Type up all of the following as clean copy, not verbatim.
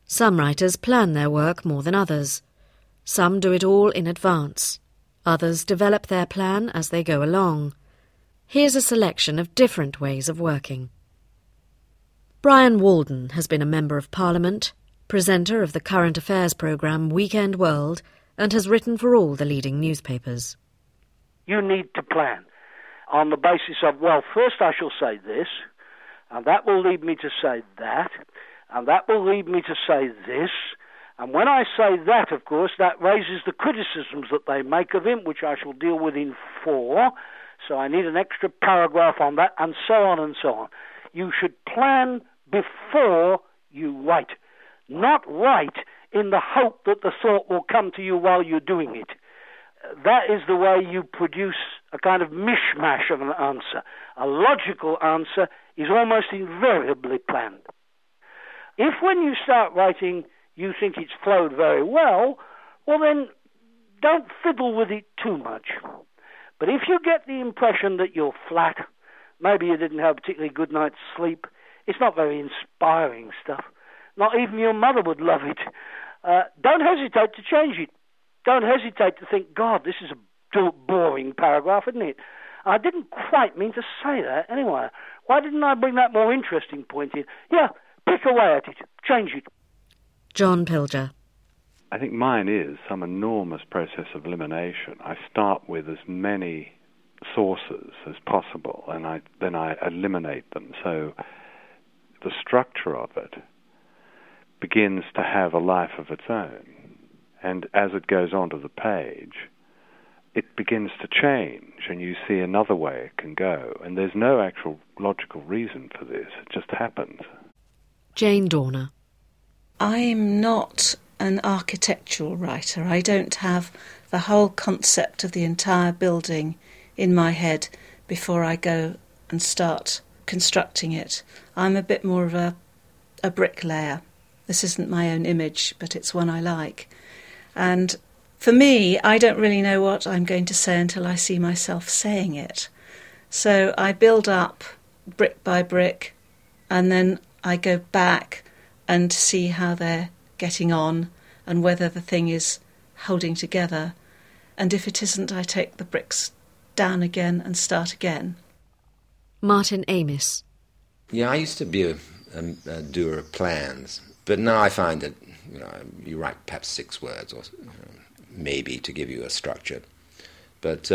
Some writers plan their work more than others. Some do it all in advance. Others develop their plan as they go along. Here's a selection of different ways of working. Brian Walden has been a Member of Parliament, presenter of the current affairs programme Weekend World, and has written for all the leading newspapers. You need to plan on the basis of, well, first I shall say this, and that will lead me to say that, and that will lead me to say this, and when I say that, of course, that raises the criticisms that they make of him, which I shall deal with in 4, so I need an extra paragraph on that, and so on and so on. You should plan before you write, not write in the hope that the thought will come to you while you're doing it. That is the way you produce a kind of mishmash of an answer. A logical answer is almost invariably planned. If when you start writing you think it's flowed very well, well then don't fiddle with it too much. But if you get the impression that you're flat, maybe you didn't have a particularly good night's sleep, it's not very inspiring stuff. Not even your mother would love it. Don't hesitate to change it. Don't hesitate to think, God, this is a boring paragraph, isn't it? I didn't quite mean to say that. Anyway, why didn't I bring that more interesting point in? Yeah, pick away at it. Change it. John Pilger. I think mine is some enormous process of elimination. I start with as many sources as possible, and then I eliminate them. So the structure of it begins to have a life of its own. And as it goes onto the page, it begins to change, and you see another way it can go. And there's no actual logical reason for this. It just happens. Jane Dorner. I'm not an architectural writer. I don't have the whole concept of the entire building in my head before I go and start constructing it. I'm a bit more of a bricklayer. This isn't my own image, but it's one I like. And for me, I don't really know what I'm going to say until I see myself saying it. So I build up brick by brick, and then I go back and see how they're getting on and whether the thing is holding together. And if it isn't, I take the bricks down again and start again. Martin Amis. Yeah, I used to be a doer of plans, but now I find that you write perhaps 6 words or maybe to give you a structure, but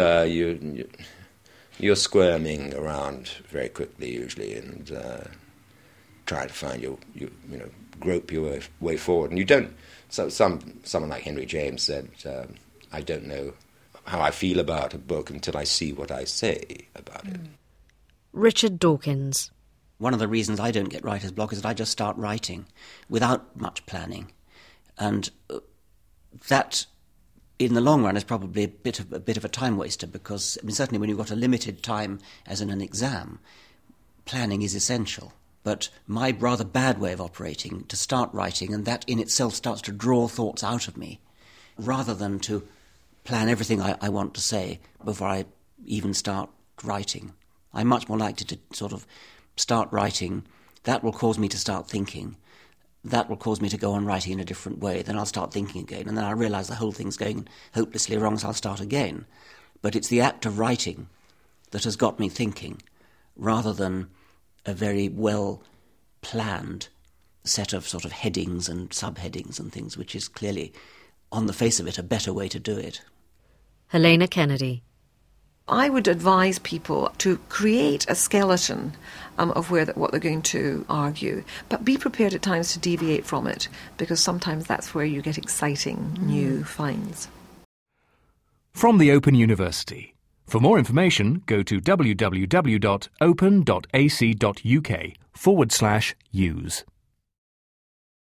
you're squirming around very quickly usually and try to find grope your way forward. And you don't. So someone like Henry James said, "I don't know how I feel about a book until I see what I say about it." Richard Dawkins. One of the reasons I don't get writer's block is that I just start writing without much planning. And that, in the long run, is probably a bit of a time waster because, certainly when you've got a limited time, as in an exam, planning is essential. But my rather bad way of operating, to start writing, and that in itself starts to draw thoughts out of me, rather than to plan everything I want to say before I even start writing. I'm much more likely to sort of start writing. That will cause me to start thinking. That will cause me to go on writing in a different way. Then I'll start thinking again, and then I'll realise the whole thing's going hopelessly wrong, so I'll start again. But it's the act of writing that has got me thinking, rather than a very well-planned set of sort of headings and subheadings and things, which is clearly, on the face of it, a better way to do it. Helena Kennedy. I would advise people to create a skeleton of what they're going to argue, but be prepared at times to deviate from it, because sometimes that's where you get exciting new finds. From the Open University. For more information, go to www.open.ac.uk/use.